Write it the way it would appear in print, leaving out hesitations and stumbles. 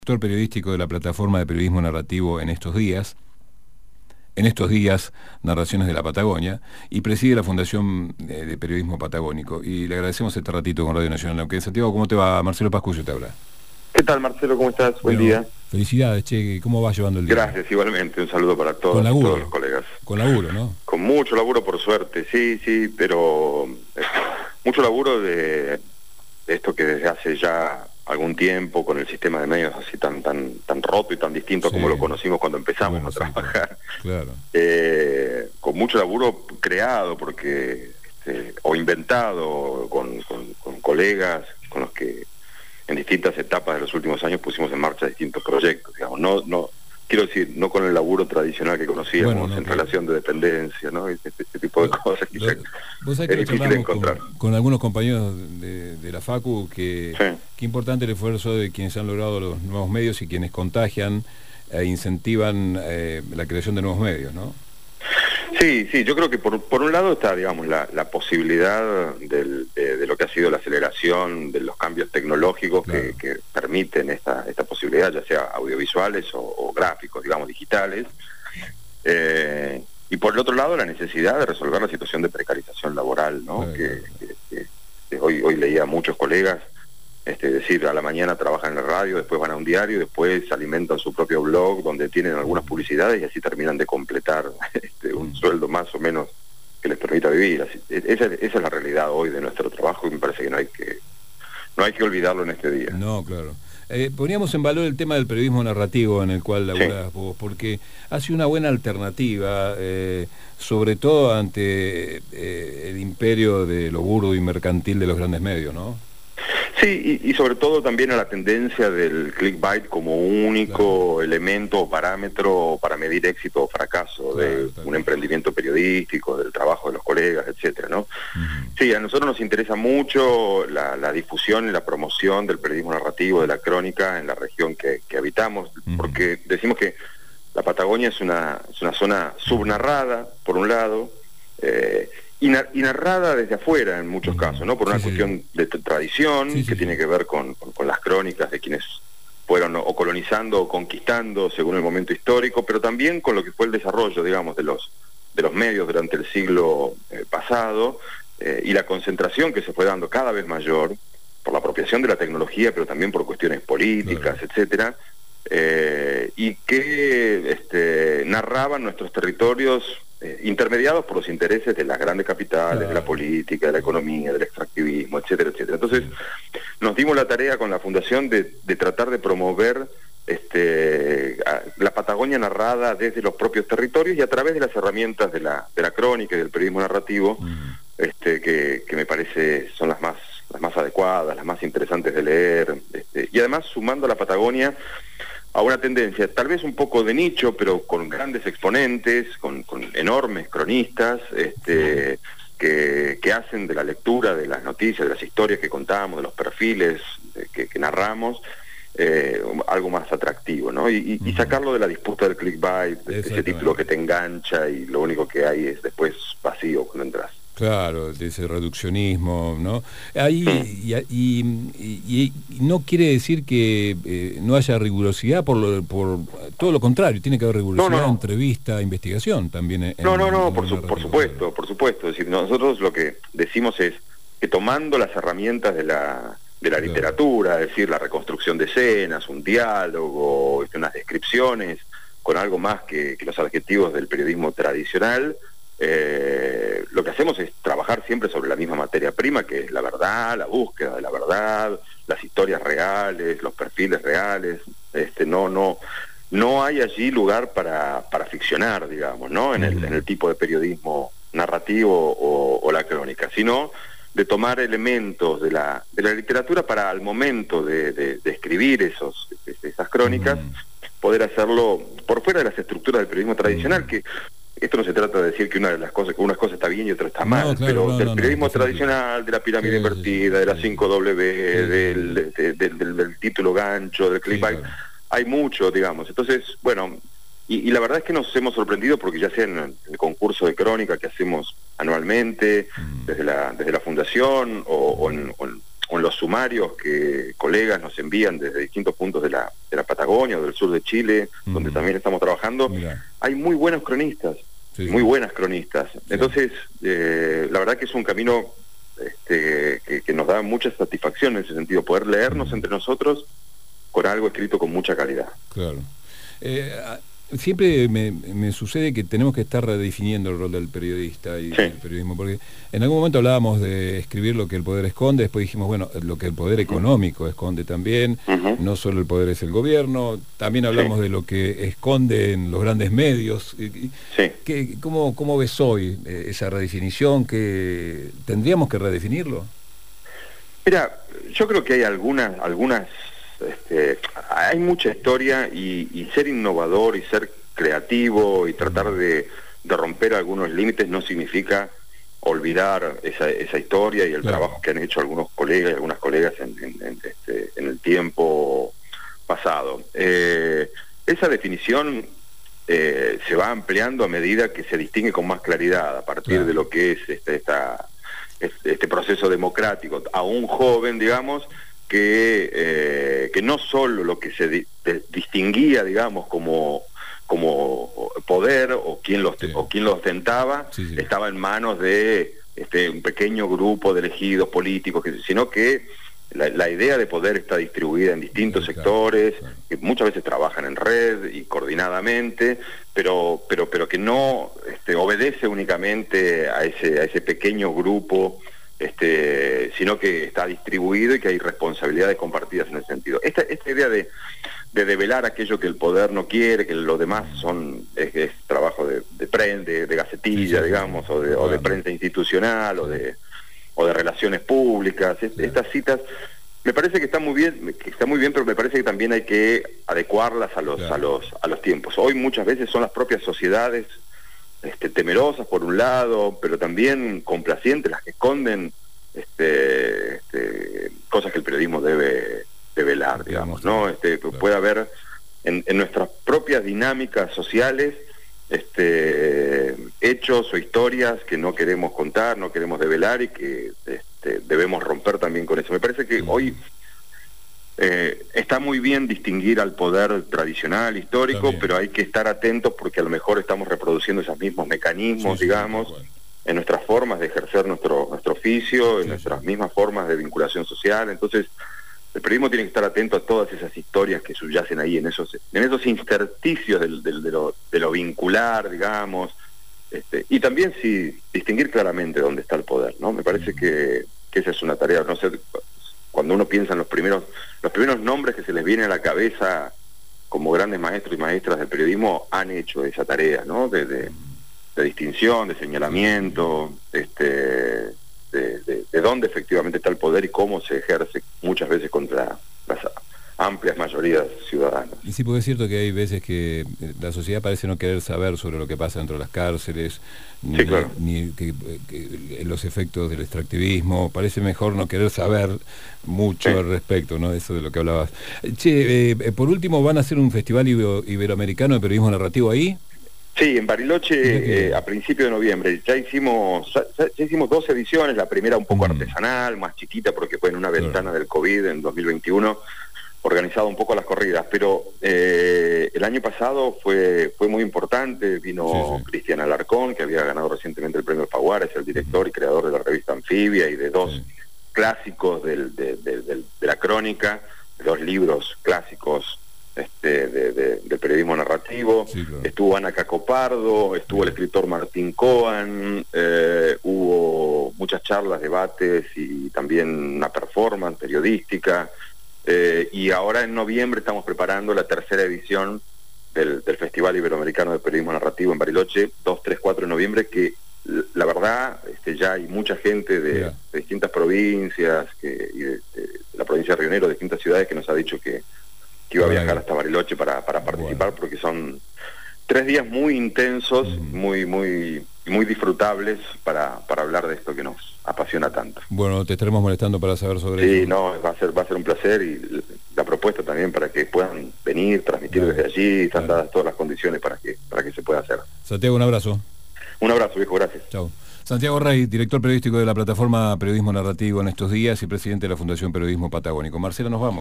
Director periodístico de la plataforma de periodismo narrativo En Estos Días, Narraciones de la Patagonia, y preside la Fundación de Periodismo Patagónico. Y le agradecemos este ratito con Radio Nacional. Aunque en Santiago, ¿cómo te va? Marcelo Pascuyo te habla. ¿Qué tal, Marcelo? ¿Cómo estás? Buen día. Felicidades, che. ¿Cómo vas llevando el día? Gracias, igualmente. Un saludo para todos, con laburo, todos los colegas. Con laburo, ¿no? Con mucho laburo, por suerte, sí, pero mucho laburo de esto que desde hace ya algún tiempo, con el sistema de medios así tan roto y tan distinto como lo conocimos cuando empezamos a trabajar. Claro. Con mucho laburo creado o inventado con colegas con los que en distintas etapas de los últimos años pusimos en marcha distintos proyectos, digamos. No quiero decir, no con el laburo tradicional que conocíamos en relación de dependencia, ¿no? Este tipo de cosas que vos sabés que es difícil de encontrar. Con algunos compañeros de la Facu, que qué importante el esfuerzo de quienes han logrado los nuevos medios y quienes contagian e incentivan la creación de nuevos medios, ¿no? Sí, yo creo que por un lado está, digamos, la posibilidad de lo que ha sido la aceleración de los cambios tecnológicos, claro, que permiten esta posibilidad, ya sea audiovisuales o gráficos, digamos, digitales. Y por el otro lado, la necesidad de resolver la situación de precarización laboral, ¿no? Claro. Que hoy leía a muchos colegas decir, a la mañana trabajan en la radio, después van a un diario, después alimentan su propio blog donde tienen algunas publicidades y así terminan de completar un sueldo más o menos que les permita vivir. Esa es la realidad hoy de nuestro trabajo, y me parece que no hay que olvidarlo en este día. No, claro. Poníamos en valor el tema del periodismo narrativo en el cual laburás vos, porque hace una buena alternativa, sobre todo ante el imperio de lo burdo y mercantil de los grandes medios, ¿no? Sí, y sobre todo también a la tendencia del clickbait como único elemento o parámetro para medir éxito o fracaso de un emprendimiento periodístico, del trabajo de los colegas, etcétera, ¿no? Sí, a nosotros nos interesa mucho la difusión y la promoción del periodismo narrativo, de la crónica en la región que habitamos, porque decimos que la Patagonia es una zona subnarrada, por un lado, y narrada desde afuera en muchos casos, ¿no? Por una cuestión de tradición que tiene que ver con las crónicas de quienes fueron o colonizando o conquistando según el momento histórico, pero también con lo que fue el desarrollo, digamos, de los medios durante el siglo pasado, y la concentración que se fue dando cada vez mayor por la apropiación de la tecnología, pero también por cuestiones políticas, etcétera, y que narraban nuestros territorios intermediados por los intereses de las grandes capitales, de la política, de la economía, del extractivismo, etcétera, etcétera. Entonces, nos dimos la tarea con la Fundación de tratar de promover la Patagonia narrada desde los propios territorios y a través de las herramientas de la crónica y del periodismo narrativo, que me parece son las más adecuadas, las más interesantes de leer, y además sumando a la Patagonia a una tendencia tal vez un poco de nicho, pero con grandes exponentes, con enormes cronistas, que hacen de la lectura de las noticias, de las historias que contamos, de los perfiles que narramos, algo más atractivo, ¿no? Y sacarlo de la disputa del clickbait, ese título que te engancha y lo único que hay es después vacío cuando entras. Claro, de ese reduccionismo, ¿no? Y no quiere decir que no haya rigurosidad, por todo lo contrario, tiene que haber rigurosidad, entrevista, investigación también. Por supuesto. Es decir, nosotros lo que decimos es que tomando las herramientas de la literatura, es decir, la reconstrucción de escenas, un diálogo, unas descripciones, con algo más que los adjetivos del periodismo tradicional, lo que hacemos es trabajar siempre sobre la misma materia prima, que es la verdad, la búsqueda de la verdad, las historias reales, los perfiles reales. No hay allí lugar para ficcionar, digamos, ¿no? En el tipo de periodismo narrativo o la crónica, sino de tomar elementos de la literatura para al momento de escribir esas crónicas, poder hacerlo por fuera de las estructuras del periodismo tradicional, que esto no se trata de decir que una cosa está bien y otra está mal, pero del periodismo tradicional, de la pirámide invertida, de la 5W, del título gancho, del clickbait, hay mucho, digamos. Entonces, bueno, y la verdad es que nos hemos sorprendido porque ya sea en el concurso de crónica que hacemos anualmente, desde la Fundación, o o en los sumarios que colegas nos envían desde distintos puntos de la Patagonia o del sur de Chile, donde también estamos trabajando, hay muy buenos cronistas, muy buenas cronistas. Entonces, la verdad que es un camino que nos da mucha satisfacción en ese sentido, poder leernos entre nosotros con algo escrito con mucha calidad. Claro. Siempre me sucede que tenemos que estar redefiniendo el rol del periodista y del periodismo, porque en algún momento hablábamos de escribir lo que el poder esconde, después dijimos, bueno, lo que el poder económico esconde también, no solo el poder es el gobierno, también hablamos de lo que esconden los grandes medios. ¿Cómo ves hoy esa redefinición? ¿Que tendríamos que redefinirlo? Mira, yo creo que hay algunas hay mucha historia y ser innovador y ser creativo y tratar de romper algunos límites no significa olvidar esa historia y el trabajo que han hecho algunos colegas y algunas colegas en el tiempo pasado. Esa definición se va ampliando a medida que se distingue con más claridad a partir de lo que es este proceso democrático. A un joven, digamos, que no solo lo que se distinguía, digamos, como poder o quien lo ostentaba estaba en manos de un pequeño grupo de elegidos políticos, sino que la idea de poder está distribuida en distintos sectores, que muchas veces trabajan en red y coordinadamente, pero que no obedece únicamente a ese pequeño grupo, sino que está distribuido y que hay responsabilidades compartidas en ese sentido. Esta idea de develar aquello que el poder no quiere, que lo demás es trabajo de prensa, de gacetilla, digamos, o de prensa institucional, o de relaciones públicas. Estas citas me parece que está muy bien, pero me parece que también hay que adecuarlas a los tiempos. Hoy muchas veces son las propias sociedades temerosas por un lado, pero también complacientes, las que esconden cosas que el periodismo debe velar, digamos, ¿no? Puede haber en nuestras propias dinámicas sociales hechos o historias que no queremos contar, no queremos develar y que debemos romper también con eso. Me parece que hoy está muy bien distinguir al poder tradicional, histórico, pero hay que estar atentos porque a lo mejor estamos reproduciendo esos mismos mecanismos, digamos, en nuestras formas de ejercer nuestro oficio, en nuestras mismas formas de vinculación social. Entonces, el periodismo tiene que estar atento a todas esas historias que subyacen ahí, en esos intersticios de lo vincular, digamos, y también distinguir claramente dónde está el poder, ¿no? Me parece que esa es una tarea, no sé. Cuando uno piensa en los primeros nombres que se les viene a la cabeza como grandes maestros y maestras del periodismo, han hecho esa tarea, ¿no? De distinción, de señalamiento, de dónde efectivamente está el poder y cómo se ejerce muchas veces contra las amplias mayorías ciudadanas. Y sí, porque es cierto que hay veces que la sociedad parece no querer saber sobre lo que pasa dentro de las cárceles, ni los efectos del extractivismo. Parece mejor no querer saber mucho al respecto, ¿no? Eso de lo que hablabas. Por último, ¿van a hacer un festival iberoamericano de periodismo narrativo ahí? Sí, en Bariloche a principios de noviembre. Ya hicimos 2 ediciones, la primera un poco artesanal, más chiquita porque fue en una ventana del COVID en 2021, organizado un poco las corridas, pero el año pasado fue muy importante. Vino Cristian Alarcón, que había ganado recientemente el premio Alfaguara, es el director y creador de la revista Anfibia y de 2 clásicos de la crónica, 2 libros clásicos del periodismo narrativo. Estuvo Ana Cacopardo, estuvo el escritor Martín Coan, hubo muchas charlas, debates y también una performance periodística. Y ahora en noviembre estamos preparando la 3ª edición del Festival Iberoamericano de Periodismo Narrativo en Bariloche, 2, 3, 4 de noviembre, que la verdad ya hay mucha gente de distintas provincias y de la provincia de Río Negro, de distintas ciudades, que nos ha dicho que iba a viajar hasta Bariloche para participar, porque son 3 días muy intensos, muy disfrutables para hablar de esto que nos apasiona tanto. Bueno, te estaremos molestando para saber sobre eso. Sí, no, va a ser un placer, y la propuesta también para que puedan venir, transmitir desde allí, están dadas todas las condiciones para que se pueda hacer. Santiago, un abrazo. Un abrazo, viejo, gracias. Chao. Santiago Rey, director periodístico de la plataforma Periodismo Narrativo en estos días y presidente de la Fundación Periodismo Patagónico. Marcela, nos vamos.